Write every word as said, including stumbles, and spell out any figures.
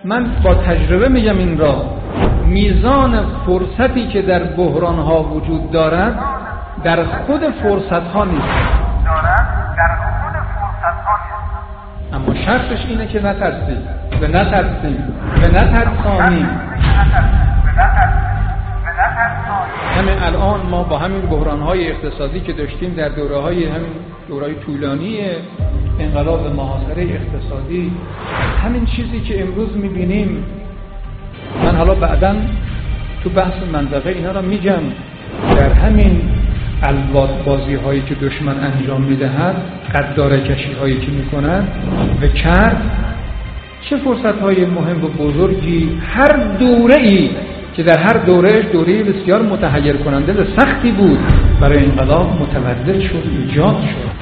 من با تجربه میگم این را، میزان فرصتی که در بحران ها وجود دارد در خود فرصت ها نیست، اما شرطش اینه که نترسیم و نترسیم و نترسانیم. همین الان ما با همین بحران های اقتصادی که داشتیم در دوره های همین دوره های طولانی انقلاب محاصره اقتصادی، همین چیزی که امروز میبینیم، من حالا بعداً تو بحث منطقه اینا را میگم، در همین الواد بازی هایی که دشمن انجام میدهد، قداره کشی هایی که میکند و کرد، چه فرصت های مهم و بزرگی هر دوره ای که در هر دورهش دوره بسیار متحیر کننده و سختی بود برای انقلاب متولد شد، ایجاد شد.